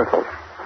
Whistle.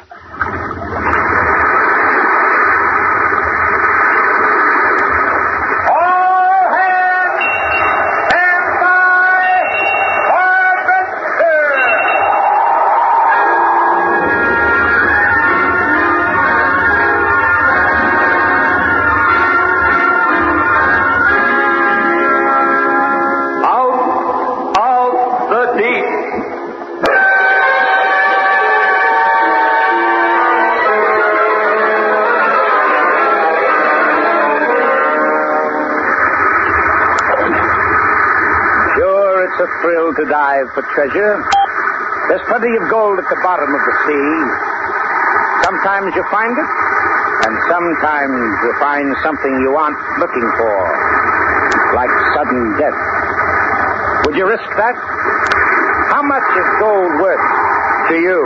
Thrill to dive for treasure. There's plenty of gold at the bottom of the sea. Sometimes you find it, and sometimes you find something you aren't looking for, like sudden death. Would you risk that? How much is gold worth to you?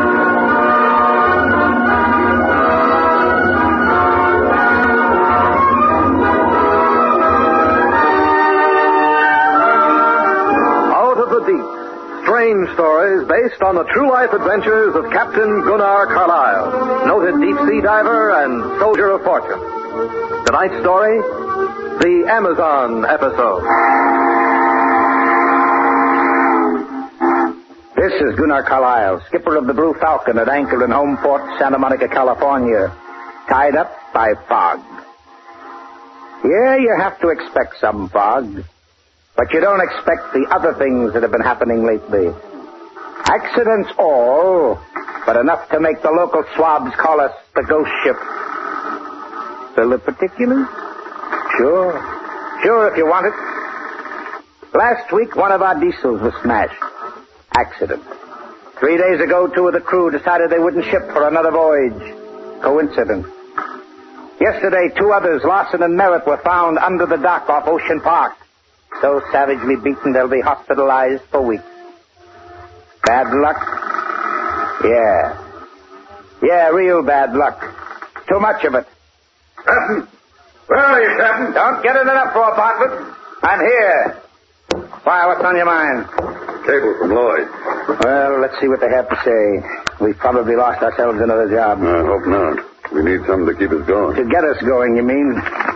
Strange stories based on the true life adventures of Captain Gunnar Carlyle, noted deep-sea diver and soldier of fortune. Tonight's story, the Amazon episode. This is Gunnar Carlyle, skipper of the Blue Falcon at anchor in home port, Santa Monica, California, tied up by fog. Yeah, you have to expect some fog. But you don't expect the other things that have been happening lately. Accidents all, but enough to make the local swabs call us the ghost ship. Bill of particulars? Sure, if you want it. Last week, one of our diesels was smashed. Accident. 3 days ago, 2 of the crew decided they wouldn't ship for another voyage. Coincidence. Yesterday, 2 others, Larson and Merritt, were found under the dock off Ocean Park. So savagely beaten they'll be hospitalized for weeks. Bad luck? Yeah, real bad luck. Too much of it. Captain! Where are you, Captain? Don't get in an uproar, Bartlett. I'm here. Why, what's on your mind? Cable from Lloyd. Well, let's see what they have to say. We've probably lost ourselves another job. I hope not. We need something to keep us going. To get us going, you mean?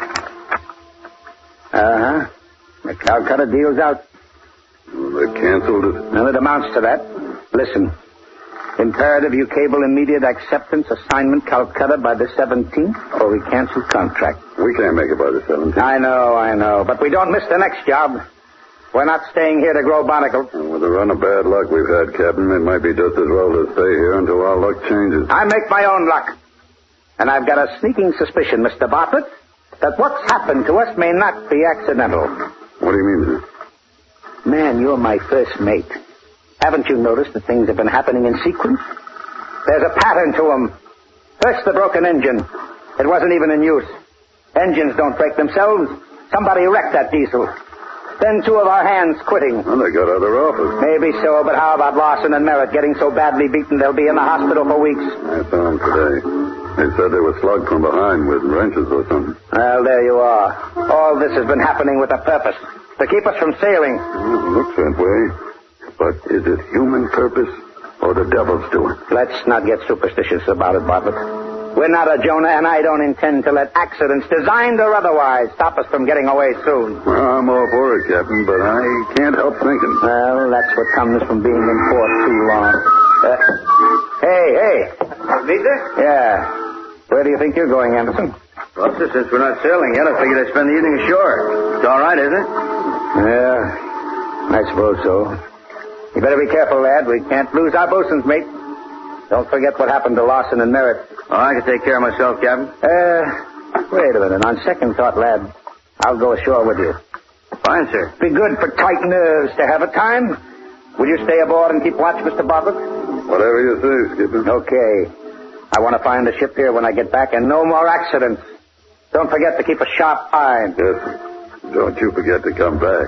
Uh-huh. The Calcutta deal's out. Well, they canceled it? Well, it amounts to that. Listen. Imperative you cable immediate acceptance, assignment Calcutta by the 17th, or we cancel contract. We can't make it by the 17th. I know. But we don't miss the next job. We're not staying here to grow barnacles. Well, with the run of bad luck we've had, Captain, it might be just as well to stay here until our luck changes. I make my own luck. And I've got a sneaking suspicion, Mr. Bartlett, that what's happened to us may not be accidental. What do you mean, sir? Man, you're my first mate. Haven't you noticed that things have been happening in sequence? There's a pattern to them. First, the broken engine. It wasn't even in use. Engines don't break themselves. Somebody wrecked that diesel. Then 2 of our hands quitting. Well, they got other offers. Maybe so, but how about Larson and Merritt getting so badly beaten they'll be in the hospital for weeks? I saw them today. They said they were slugged from behind with wrenches or something. Well, there you are. All this has been happening with a purpose. To keep us from sailing. Well, it looks that way. But is it human purpose or the devil's doing? Let's not get superstitious about it, Bartlett. We're not a Jonah, and I don't intend to let accidents, designed or otherwise, stop us from getting away soon. Well, I'm all for it, Captain, but I can't help thinking. Well, that's what comes from being in port too long. Hey. Lisa? Yeah. Where do you think you're going, Anderson? Well, since we're not sailing yet, I figured I'd spend the evening ashore. It's all right, isn't it? Yeah, I suppose so. You better be careful, lad. We can't lose our bosun's mate. Don't forget what happened to Larson and Merritt. Oh, I can take care of myself, Captain. Wait a minute. On second thought, lad, I'll go ashore with you. Fine, sir. Be good for tight nerves to have a time. Will you stay aboard and keep watch, Mr. Bartlett? Whatever you say, Skipper. Okay. I want to find the ship here when I get back, and no more accidents. Don't forget to keep a sharp eye. Yes, sir. Don't you forget to come back.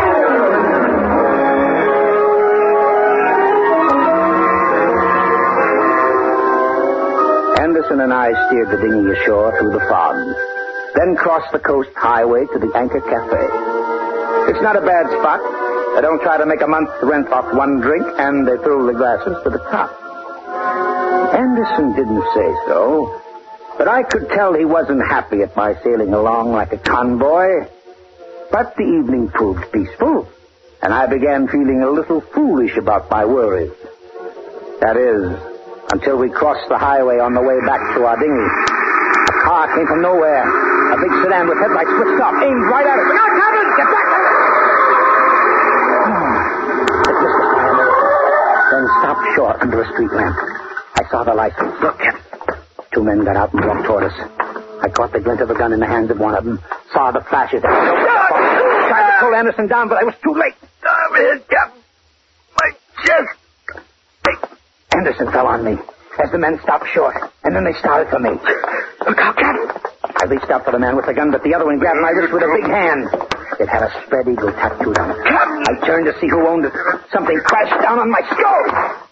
Anderson and I steered the dinghy ashore through the fog, then crossed the coast highway to the Anchor Cafe. It's not a bad spot. They don't try to make a month's rent off one drink, and they fill the glasses to the top. Anderson didn't say so, but I could tell he wasn't happy at my sailing along like a convoy. But the evening proved peaceful, and I began feeling a little foolish about my worries. That is, until we crossed the highway on the way back to our dinghy. A car came from nowhere. A big sedan with headlights switched off, aimed right at us. Look out, Captain! Get back! It missed us by a minute, then stopped short under a street lamp. I saw the lights. Look, Captain. Two men got out and walked toward us. I caught the glint of a gun in the hands of one of them, saw the flashes. Tried to pull Anderson down, but I was too late. I'm hit, Captain. My chest. Anderson fell on me as the men stopped short, and then they started for me. Look out, Captain! I reached out for the man with the gun, but the other one grabbed my wrist with a big hand. It had a spread eagle tattooed on it. Captain! I turned to see who owned it. Something crashed down on my skull.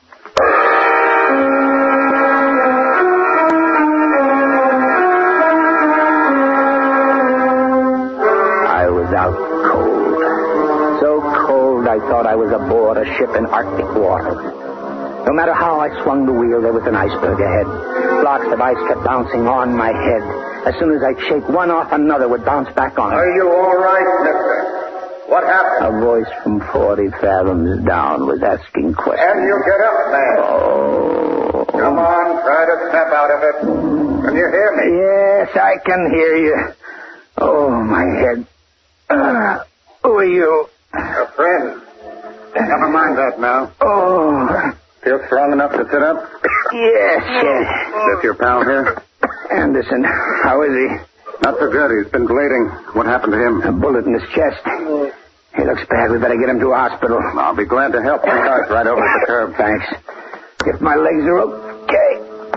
I was out cold. So cold I thought I was aboard a ship in Arctic waters. No matter how I swung the wheel, there was an iceberg ahead. Blocks of ice kept bouncing on my head. As soon as I'd shake one off, another would bounce back on. Are you all right, mister? What happened? A voice from 40 fathoms down was asking questions. Can you get up, man? Oh. Come on, try to snap out of it. Can you hear me? Yes, I can hear you. Oh, my head. Who are you? A friend. Never mind that now. Oh. Feel strong enough to sit up? Yes. Is this your pal here? Anderson, how is he? Not so good. He's been bleeding. What happened to him? A bullet in his chest. He looks bad. We better get him to a hospital. I'll be glad to help. Car's right over at the curb. Thanks. If my legs are okay.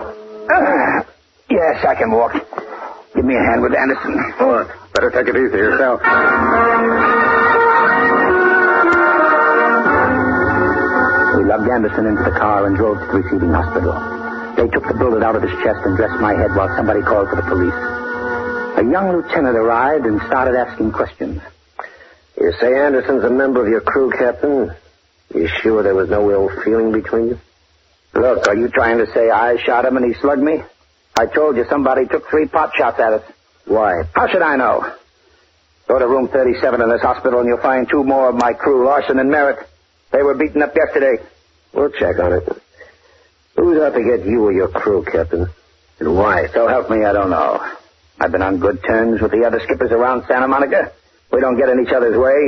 Yes, I can walk. Give me a hand with Anderson. Oh, better take it easy yourself. We lugged Anderson into the car and drove to the receiving hospital. They took the bullet out of his chest and dressed my head while somebody called for the police. A young lieutenant arrived and started asking questions. You say Anderson's a member of your crew, Captain? You sure there was no ill feeling between you? Look, are you trying to say I shot him and he slugged me? I told you somebody took 3 pot shots at us. Why? How should I know? Go to room 37 in this hospital and you'll find 2 more of my crew, Larson and Merritt. They were beaten up yesterday. We'll check on it. Who's out to get you or your crew, Captain? And why? So help me, I don't know. I've been on good terms with the other skippers around Santa Monica. We don't get in each other's way.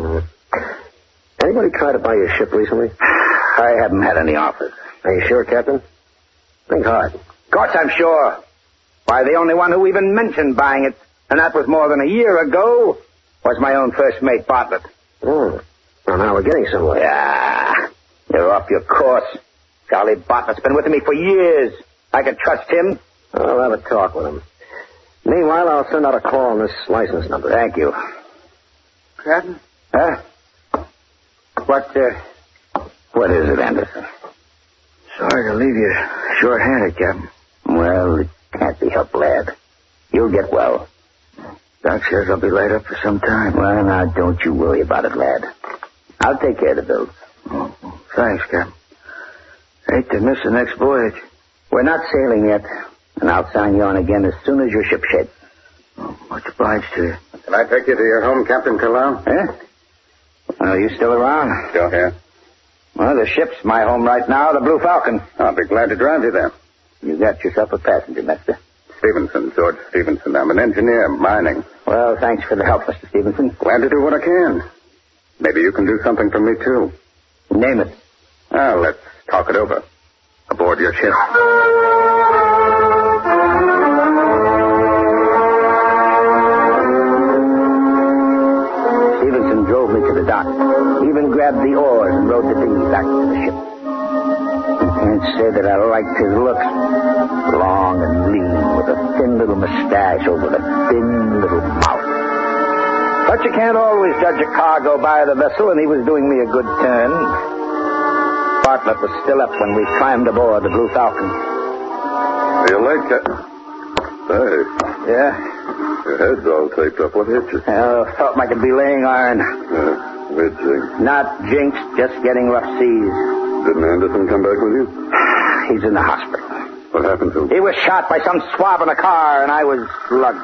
Anybody try to buy your ship recently? I haven't had any offers. Are you sure, Captain? Think hard. Of course I'm sure. Why, the only one who even mentioned buying it, and that was more than a year ago, was my own first mate, Bartlett. Well, now we're getting somewhere. Yeah, you're off your course. Charlie Bartlett's been with me for years. I can trust him. I'll have a talk with him. Meanwhile, I'll send out a call on this license number. Thank you. Captain? Huh? What is it, Anderson? Sorry to leave you short-handed, Captain. Well, it can't be helped, lad. You'll get well. Doc says I'll be laid up for some time. Well, now, don't you worry about it, lad. I'll take care of the bills. Oh, thanks, Captain. Hate to miss the next voyage. We're not sailing yet, and I'll sign you on again as soon as your ship sheds. Oh, much obliged to you. Can I take you to your home, Captain Carlisle? Huh? Are you still around? Still here. Well, the ship's my home right now, the Blue Falcon. I'll be glad to drive you there. You got yourself a passenger, mister. Stevenson, George Stevenson. I'm an engineer, mining. Well, thanks for the help, Mr. Stevenson. Glad to do what I can. Maybe you can do something for me, too. Name it. Well, let's talk it over. Aboard your ship. Stevenson drove me to the dock. Even grabbed the oars and rowed the dinghy back to the ship. I can't say that I liked his looks. Long and lean, with a thin little mustache over the thin little mouth. But you can't always judge a cargo by the vessel, and he was doing me a good turn. Bartlett was still up when we climbed aboard the Blue Falcon. Are you late, Captain? Hey, Yeah? your head's all taped up. What hit you? Felt like a belaying iron. Mid-jig. Not jinxed, just getting rough seas. Didn't Anderson come back with you? He's in the hospital. What happened to him? He was shot by some swab in a car, and I was slugged.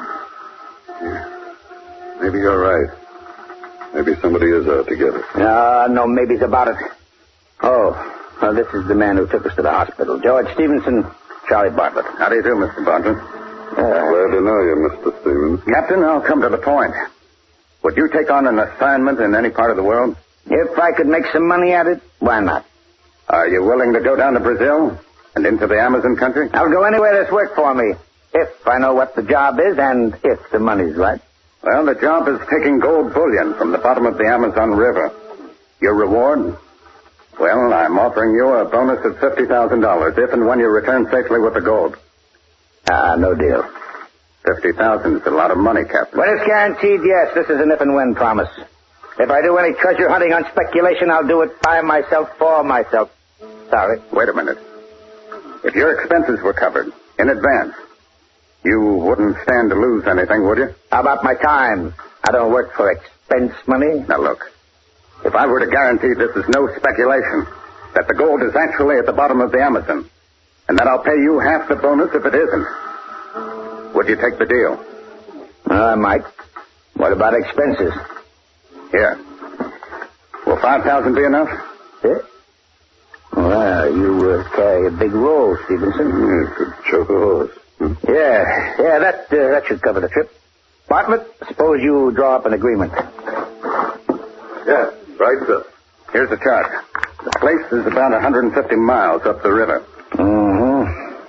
Maybe you're right. Maybe somebody is out to get us. No maybes about it. Oh, well, this is the man who took us to the hospital. George Stevenson, Charlie Bartlett. How do you do, Mr. Bartlett? Glad to know you, Mr. Stevens. Captain, I'll come to the point. Would you take on an assignment in any part of the world? If I could make some money at it, why not? Are you willing to go down to Brazil and into the Amazon country? I'll go anywhere that's work for me, if I know what the job is and if the money's right. Well, the job is taking gold bullion from the bottom of the Amazon River. Your reward? Well, I'm offering you a bonus of $50,000 if and when you return safely with the gold. No deal. $50,000 is a lot of money, Captain. When it's guaranteed, yes. This is an if and when promise. If I do any treasure hunting on speculation, I'll do it by myself, for myself. Sorry. Wait a minute. If your expenses were covered in advance, you wouldn't stand to lose anything, would you? How about my time? I don't work for expense money. Now, look. If I were to guarantee this is no speculation, that the gold is actually at the bottom of the Amazon, and that I'll pay you half the bonus if it isn't, would you take the deal? I might. What about expenses? Here. Will $5,000 be enough? Yeah? Well, you carry a big roll, Stevenson. You could choke a horse. Yeah, that should cover the trip. Bartlett, suppose you draw up an agreement. Yeah, right, sir. Here's the chart. The place is about 150 miles up the river. Mm-hmm.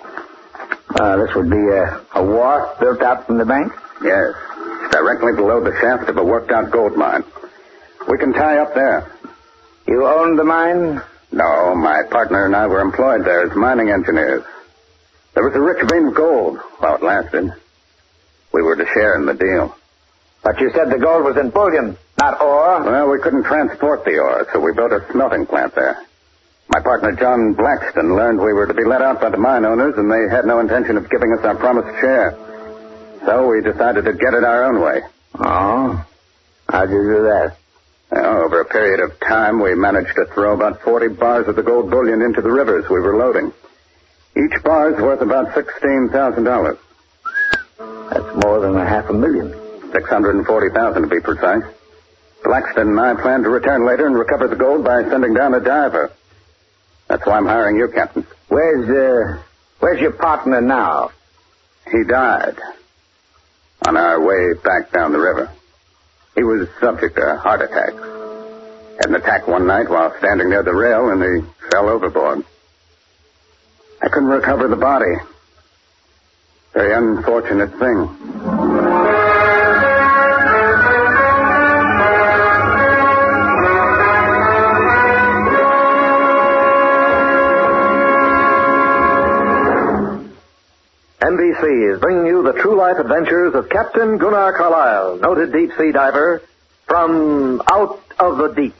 This would be a wharf built out from the bank? Yes. It's directly below the shaft of a worked-out gold mine. We can tie up there. You own the mine? No, my partner and I were employed there as mining engineers. There was a rich vein of gold while it lasted. We were to share in the deal. But you said the gold was in bullion, not ore. Well, we couldn't transport the ore, so we built a smelting plant there. My partner, John Blackston, learned we were to be let out by the mine owners, and they had no intention of giving us our promised share. So we decided to get it our own way. Oh? How'd you do that? Well, over a period of time, we managed to throw about 40 bars of the gold bullion into the rivers we were loading. Each bar is worth about $16,000. That's more than $500,000. $640,000 to be precise. Blackston and I plan to return later and recover the gold by sending down a diver. That's why I'm hiring you, Captain. Where's your partner now? He died on our way back down the river. He was subject to a heart attack. Had an attack one night while standing near the rail, and he fell overboard. I couldn't recover the body. Very unfortunate thing. NBC is bringing you the true life adventures of Captain Gunnar Carlyle, noted deep sea diver, from Out of the Deep.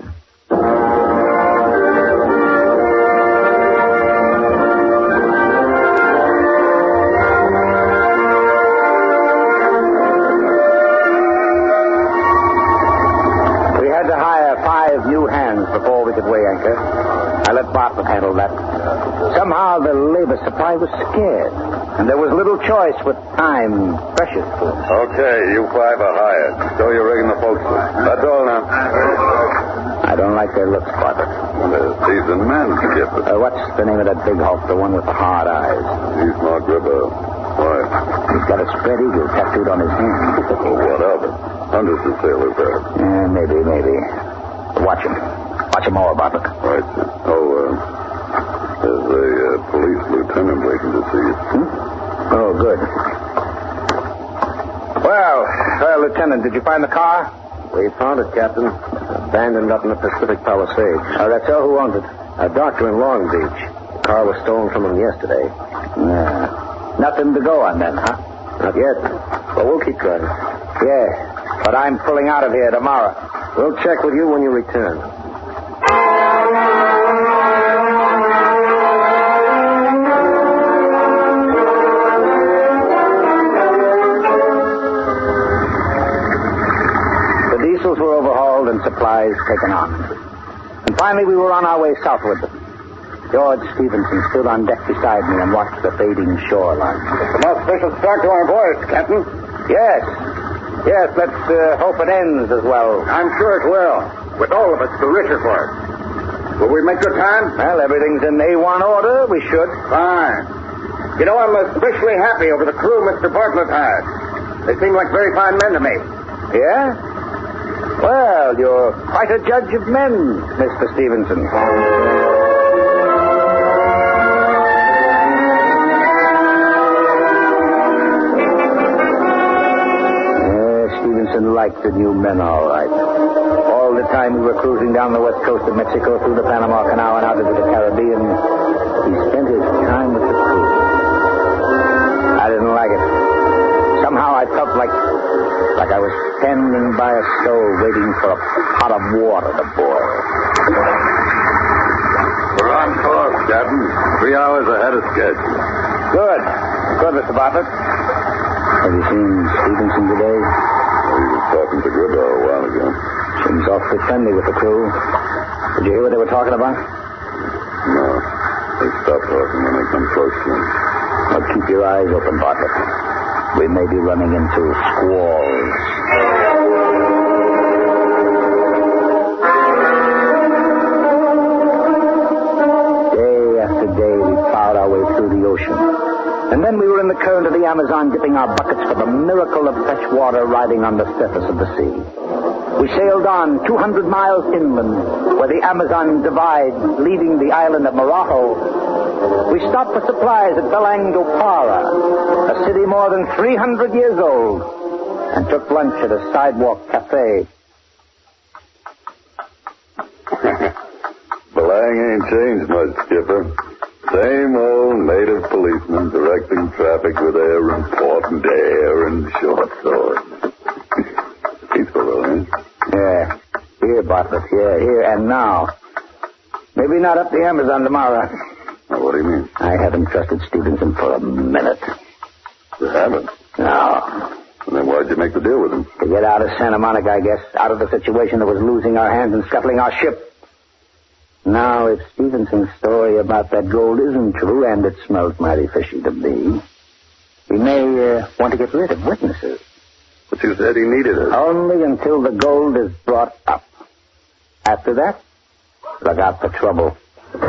We had to hire 5 new hands before we could weigh anchor. I let Bartlett handle that. Somehow the labor supply was scarce, and there was little choice with time precious to us. Okay, you 5 are hired. So you're rigging the forecastle. That's all now. I don't like their looks, Bartlett. They're seasoned men, Skipper. What's the name of that big hulk, the one with the hard eyes? He's Mark Ribbo. Why? He's got a spread eagle tattooed on his hand. Oh, what of it? Hundreds of sailors there. Maybe. Watch him. Watch him more, Bartlett. Right, sir. There's a police lieutenant waiting to see you. Oh, good. Well, Lieutenant, did you find the car? We found it, Captain. Abandoned up in the Pacific Palisades. Oh, that's all. Who owns it? A doctor in Long Beach. The car was stolen from him yesterday. Nothing to go on then, huh? Not yet. But we'll keep trying. Yeah, but I'm pulling out of here tomorrow. We'll check with you when you return. The diesels were overhauled and supplies taken on. And finally, we were on our way southward. George Stevenson stood on deck beside me and watched the fading shoreline. It's an auspicious start to our voyage, Captain. Yes. Yes, let's hope it ends as well. I'm sure it will. With all of us, the richer for it. Will we make good time? Well, everything's in A1 order. We should. Fine. You know, I'm especially happy over the crew Mr. Bartlett had. They seem like very fine men to me. Yeah? Well, you're quite a judge of men, Mr. Stevenson. Stevenson liked the new men all right. All the time we were cruising down the west coast of Mexico through the Panama Canal and out into the Caribbean, he spent his time with the crew. I didn't like it. Somehow I felt like I was standing by a stove waiting for a pot of water to boil. We're on course, Captain. 3 hours ahead of schedule. Good. Good, Mr. Bartlett. Have you seen Stevenson today? He was talking to Gribbo a while ago. Seems awfully friendly with the crew. Did you hear what they were talking about? No. They stop talking when they come close to him. Well, keep your eyes open, Bartlett. We may be running into squalls. Day after day, we plowed our way through the ocean. And then we were in the current of the Amazon, dipping our buckets for the miracle of fresh water riding on the surface of the sea. We sailed on 200 miles inland, where the Amazon divides, leaving the island of Marajo. We stopped for supplies at Belang do Para, a city more than 300 years old, and took lunch at a sidewalk cafe. Belang ain't changed much, Skipper. Same old native policeman directing traffic with their important air and short swords. Peaceful, though, eh? Yeah. Here, Bartlett. Here and now. Maybe not up the Amazon tomorrow. Now, what do you mean? I haven't trusted Stevenson for a minute. You haven't? No. And then why'd you make the deal with him? To get out of Santa Monica, I guess. Out of the situation that was losing our hands and scuttling our ship. Now, if Stevenson's story about that gold isn't true, and it smells mighty fishy to me, we may want to get rid of witnesses. But you said he needed it. Only until the gold is brought up. After that, look out for trouble.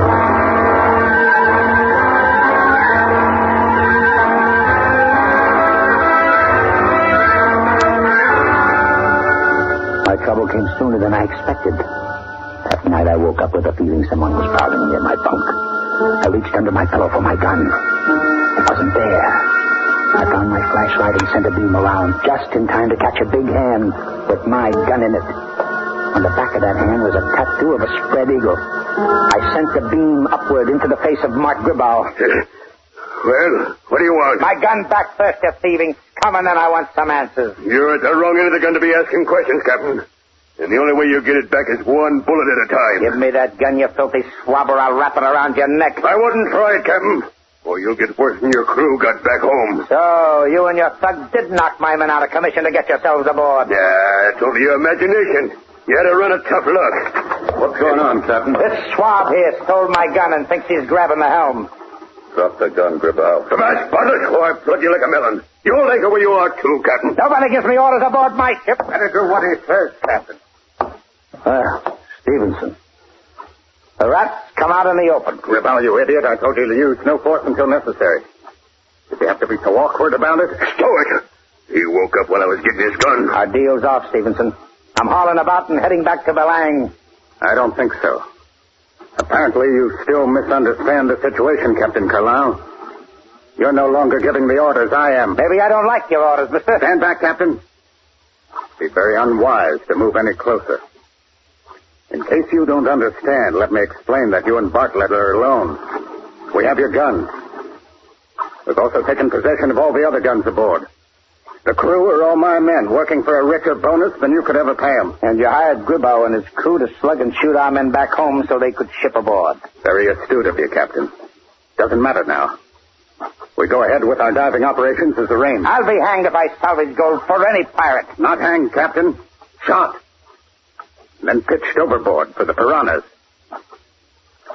My trouble came sooner than I expected. That night I woke up with a feeling someone was prowling near my bunk. I reached under my pillow for my gun. It wasn't there. I found my flashlight and sent a beam around just in time to catch a big hand with my gun in it. On the back of that hand was a tattoo of a spread eagle. I sent the beam upward into the face of Mark Gribau. Well, what do you want? My gun back first, you thieving scum, and then I want some answers. You're at the wrong end of the gun to be asking questions, Captain. And the only way you get it back is one bullet at a time. Give me that gun, you filthy swab, or I'll wrap it around your neck. I wouldn't try it, Captain. Or you'll get worse than your crew got back home. So, you and your thug did knock my men out of commission to get yourselves aboard. Yeah, it's only your imagination. You had to run a tough luck. What's going on, Captain? This swab here stole my gun and thinks he's grabbing the helm. Drop the gun, Gribau. Come on, Bartlett, or I'll plug you like a melon. You'll anchor where you are, too, Captain. Nobody gives me orders aboard my ship. Better do what he says, Captain. Stevenson. The rats come out in the open. Gribau, you idiot. I told you to use no force until necessary. Did you have to be so awkward about it? Stow it. He woke up while I was getting his gun. Our deal's off, Stevenson. I'm hauling about and heading back to Belang. I don't think so. Apparently, you still misunderstand the situation, Captain Carlisle. You're no longer giving the orders. I am. Maybe I don't like your orders, mister. Stand back, Captain. Be very unwise to move any closer. In case you don't understand, let me explain that you and Bartlett are alone. We have your gun. We've also taken possession of all the other guns aboard. The crew are all my men, working for a richer bonus than you could ever pay them. And you hired Gribau and his crew to slug and shoot our men back home so they could ship aboard. Very astute of you, Captain. Doesn't matter now. We go ahead with our diving operations as arranged. I'll be hanged if I salvage gold for any pirate. Not hanged, Captain. Shot. And then pitched overboard for the piranhas.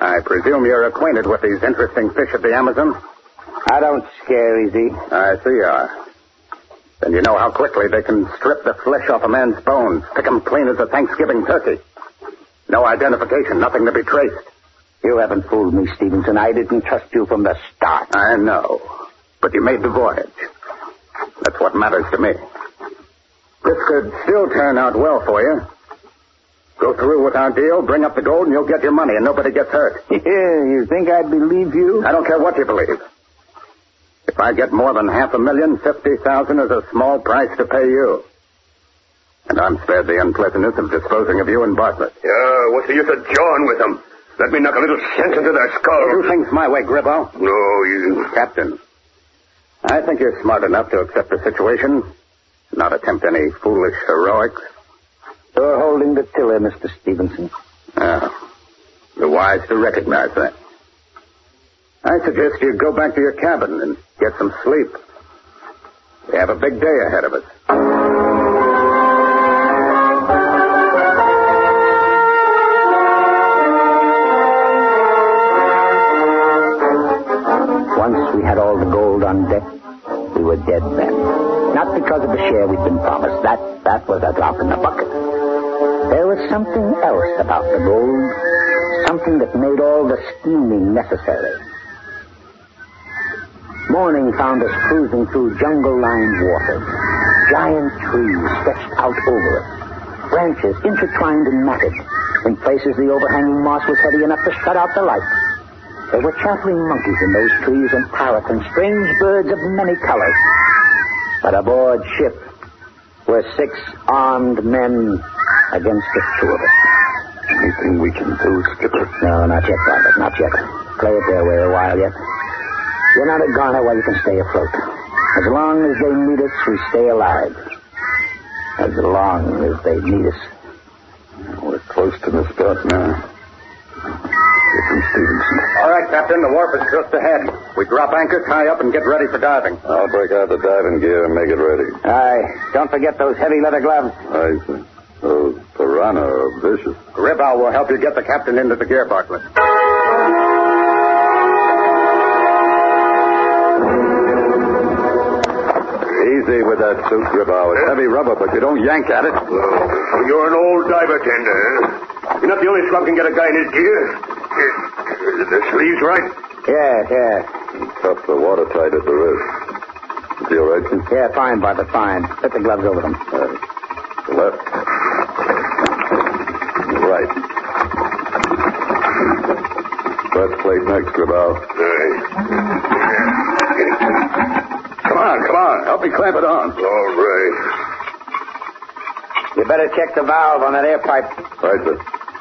I presume you're acquainted with these interesting fish of the Amazon? I don't scare easy. I see you are. Then you know how quickly they can strip the flesh off a man's bones, pick 'em clean as a Thanksgiving turkey. No identification, nothing to be traced. You haven't fooled me, Stevenson. I didn't trust you from the start. I know. But you made the voyage. That's what matters to me. This could still turn out well for you. Go through with our deal, bring up the gold, and you'll get your money, and nobody gets hurt. You think I'd believe you? I don't care what you believe. If I get more than $500,000, $50,000 is a small price to pay you. And I'm spared the unpleasantness of disposing of you in Bartlett. Yeah, what's the use of jawing with them? Let me knock a little sense into their skulls. Do things my way, Gribble. No, you... Captain, I think you're smart enough to accept the situation, not attempt any foolish heroics. You're holding the tiller, Mr. Stevenson. You're wise to recognize that. I suggest you go back to your cabin and get some sleep. We have a big day ahead of us. Once we had all the gold on deck, we were dead men. Not because of the share we'd been promised. That was a drop in the bucket. There was something else about the gold, something that made all the scheming necessary. Morning found us cruising through jungle-lined waters. Giant trees stretched out over us, branches intertwined and matted. In places, the overhanging moss was heavy enough to shut out the light. There were chattering monkeys in those trees and parrots and strange birds of many colors. But aboard ship were 6 armed men against the 2 of us. Anything we can do, Skipper? No, not yet, Robert, not yet. Play it their way a while yet. You're not a goner while you can stay afloat. As long as they need us, we stay alive. As long as they need us. We're close to the spot now. Captain Stevenson. All right, Captain, the wharf is just ahead. We drop anchor, tie up, and get ready for diving. I'll break out the diving gear and make it ready. Aye. Don't forget those heavy leather gloves. I see. Those piranha are vicious. Gribble will help you get the captain into the gear, Bartlett. Easy with that suit, Gribble. It's heavy rubber, but you don't yank at it. Oh, you're an old diver tender, huh? You're not the only scrub can get a guy in his gear. The sleeves right? Yeah. Cuffs are watertight at the wrist. Is he all right, Jim? Yeah, fine, Bartlett, fine. Put the gloves over them. The left. The right. Press plate next, Gribble. Come on. Help me clamp it on. All right. You better check the valve on that air pipe. Right, sir.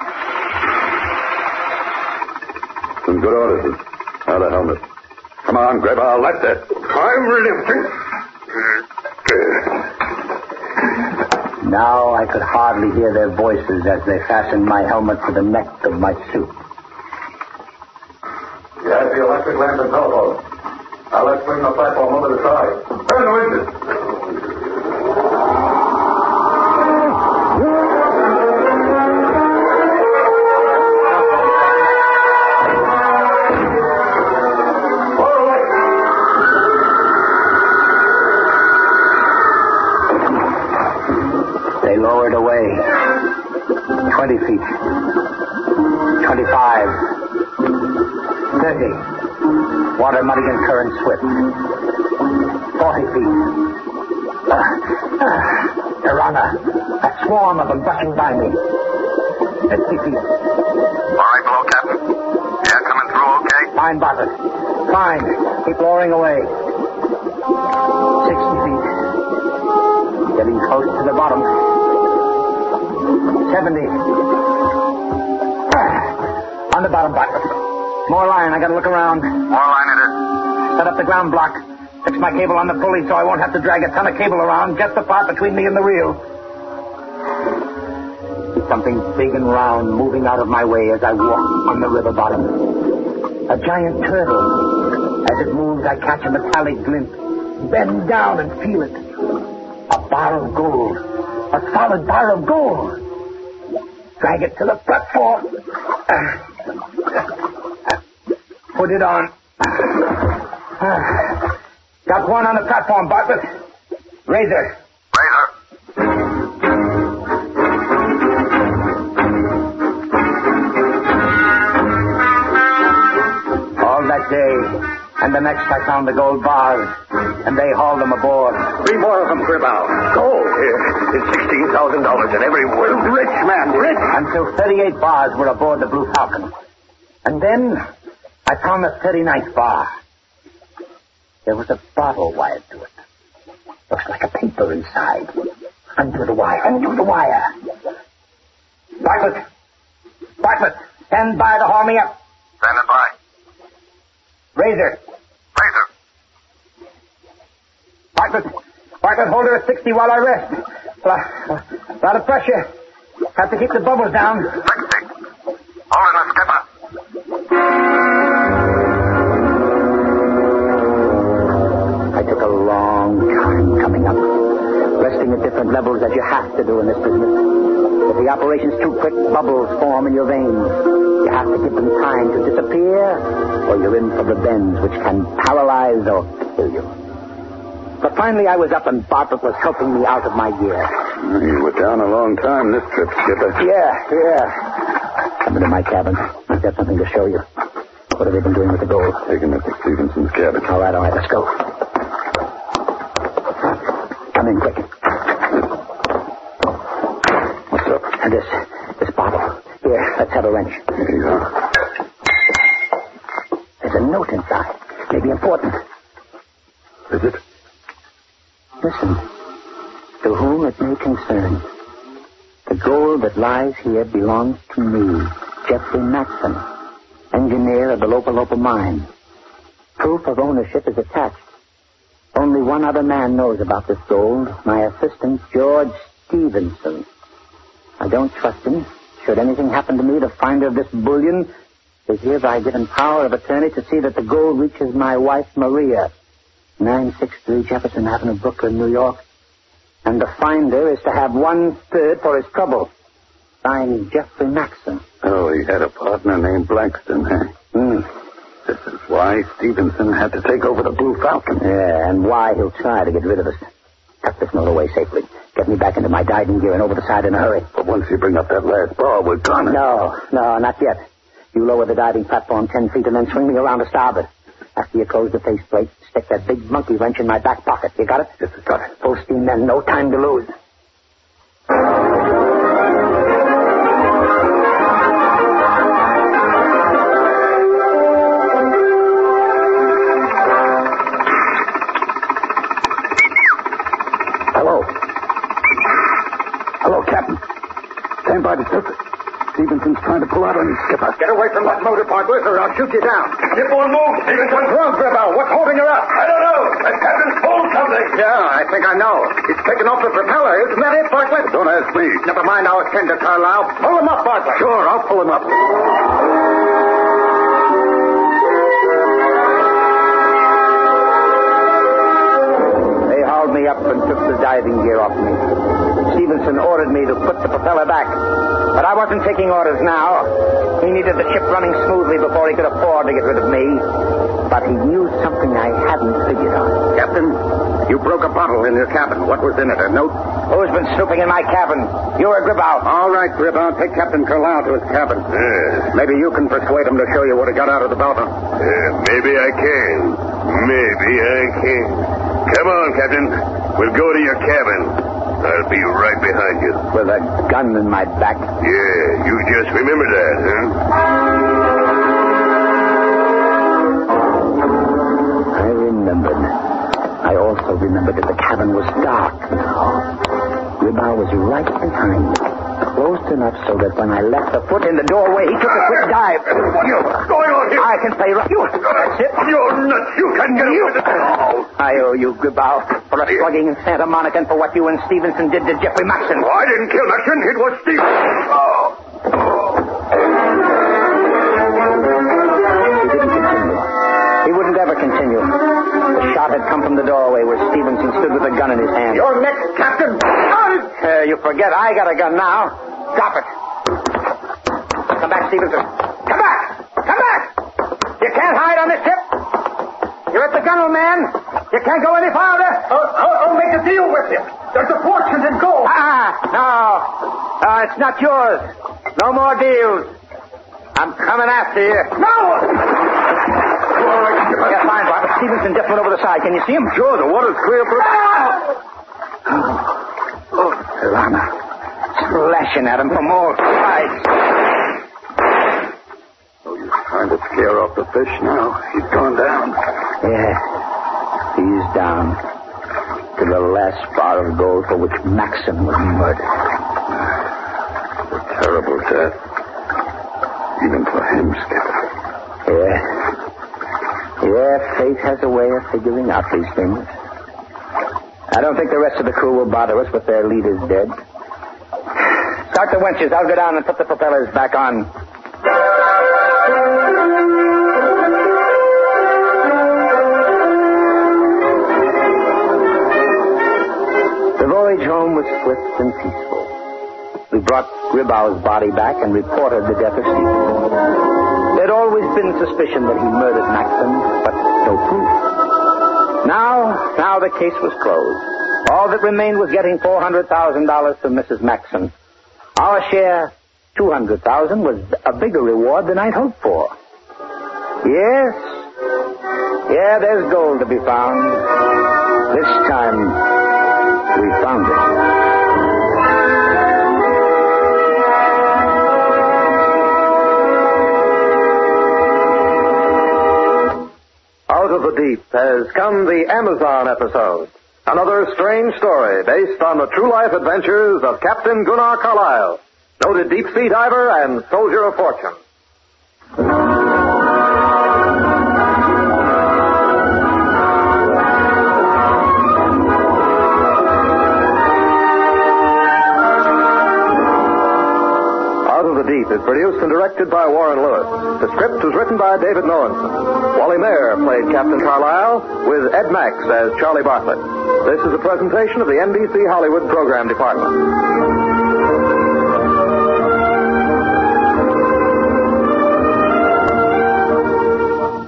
Some good orders, sir. Now the helmet. Come on, Gribble. Let that. I'm lifting. Now I could hardly hear their voices as they fastened my helmet to the neck of my suit. You have the electric lamp and telephone. Now let's bring the platform over the side. Turn the winches. They lowered away. 20 feet. 25. 30. Water muddy and current swift. 40 feet. Piranha. A swarm of them brushing by me. 50 feet. All right, below, Captain. Yeah, coming through okay? Fine, Bartlett. Fine. Keep lowering away. 60 feet. Getting close to the bottom. 70. On the bottom, Bartlett. More line. I gotta look around. More line it is. Set up the ground block. Fix my cable on the pulley so I won't have to drag a ton of cable around. Just the part between me and the reel. Something big and round moving out of my way as I walk on the river bottom. A giant turtle. As it moves, I catch a metallic glint. Bend down and feel it. A bar of gold. A solid bar of gold. Drag it to the platform. put it on. Got one on the platform, Bartlett. Razor. All that day and the next I found the gold bars, and they hauled them aboard. 3 more of them, Gribau. Gold here. It's $16,000 in every one. Rich man, rich. Until 38 bars were aboard the Blue Falcon. And then I found the 39th bar. There was a bottle wired to it. Looks like a paper inside. Under the wire. Bartlett, stand by to haul me up. Standing by. Razor. Bartlett, hold her at 60 while I rest. A lot of pressure. Have to keep the bubbles down. 60. Hold it, skipper. I took a long time coming up, resting at different levels as you have to do in this business. If the operation's too quick, bubbles form in your veins. You have to give them time to disappear, or you're in for the bends, which can paralyze or kill you. But finally I was up and Bartlett was helping me out of my gear. You were down a long time this trip, Skipper. Yeah. Come into my cabin. I've got something to show you. What have they been doing with the gold? Taking it to Stevenson's cabin. All right, let's go. Come in quick. What's up? And this bottle. Here, let's have a wrench. Here you are. There's a note inside. Maybe important. Is it? Listen. To whom it may concern, the gold that lies here belongs to me, Jeffrey Maxson, engineer of the Lopa mine. Proof of ownership is attached. Only one other man knows about this gold, my assistant, George Stevenson. I don't trust him. Should anything happen to me, the finder of this bullion is hereby given power of attorney to see that the gold reaches my wife, Maria, 963 Jefferson Avenue, Brooklyn, New York. And the finder is to have 1/3 for his trouble. Signed, Jeffrey Maxson. Oh, he had a partner named Blackston, huh? This is why Stevenson had to take over the Blue Falcon. Yeah, and why he'll try to get rid of us. Tuck this note away safely. Get me back into my diving gear and over the side in a hurry. But once you bring up that last bar, we're done. No, not yet. You lower the diving platform 10 feet and then swing me around to starboard. After you close the faceplate, stick that big monkey wrench in my back pocket. You got it? Yes, I got it. Full steam then. No time to lose. Hello, Captain. Stand by the surface. Stevenson's trying to pull out on you, Skipper. Get away from that motor, Bartlett, or I'll shoot you down. Ship won't move. What's wrong, Gribau? What's holding her up? I don't know. The captain's pulled something. Yeah, I think I know. He's taken off the propeller. Isn't that it, Bartlett? Don't ask me. Never mind our tender, Carlisle. Pull him up, Bartlett. Sure, I'll pull him up. They hauled me up and took the diving gear off me. Stevenson ordered me to put the propeller back. But I wasn't taking orders now. He needed the ship running smoothly before he could afford to get rid of me. But he knew something I hadn't figured on. Captain, you broke a bottle in your cabin. What was in it? A note? Who's been snooping in my cabin? You or Gribau? All right, Gribau. Take Captain Carlisle to his cabin. Maybe you can persuade him to show you what he got out of the Balto. Maybe I can. Come on, Captain. We'll go to your cabin. I'll be right behind you. With a gun in my back. Yeah, you just remember that, huh? I remembered. I also remembered that the cabin was dark now. Gribau was right behind me, close enough so that when I left a foot in the doorway, he took a quick dive. What's going on here? I can play rough. That's it. You're nuts. You can't get away with it. I owe you, Gribau, for a slugging in Santa Monica and for what you and Stevenson did to Jeffrey Maxson. I didn't kill Maxson. It was Steve. He didn't continue. He wouldn't ever continue. The shot had come from the doorway where Stevenson stood with a gun in his hand. You're next, Captain. You forget I got a gun now. Drop it. Come back, Stevenson. Come back! Come back! You can't hide on this ship. You're at the gunwale, man. You can't go any farther. I'll make a deal with you. There's a fortune in gold. No, it's not yours. No more deals. I'm coming after you. No! Yeah, fine, Robert. Stevenson just went over the side. Can you see him? Sure, the water's clear for... Lana. Slashing at him from all sides. Oh, you're trying to scare off the fish now. He's gone down. Yeah, he's down to the last bar of gold for which Maxon was murdered. A terrible death. Even for him, Skipper. Yeah, fate has a way of figuring out these things. I don't think the rest of the crew will bother us with their leaders dead. Start the winches. I'll go down and put the propellers back on. The voyage home was swift and peaceful. We brought Gribau's body back and reported the death of Stevenson. There'd always been suspicion that he murdered Maxon, but no proof. Now the case was closed. All that remained was getting $400,000 from Mrs. Maxon. Our share, $200,000, was a bigger reward than I'd hoped for. Yes. Yeah, there's gold to be found. This time, we found it. Out of the Deep has come the Amazon episode. Another strange story based on the true life adventures of Captain Gunnar Carlyle, noted deep sea diver and soldier of fortune. Deep is produced and directed by Warren Lewis. The script was written by David Norensen. Wally Mayer played Captain Carlyle, with Ed Max as Charlie Bartlett. This is a presentation of the NBC Hollywood Program Department.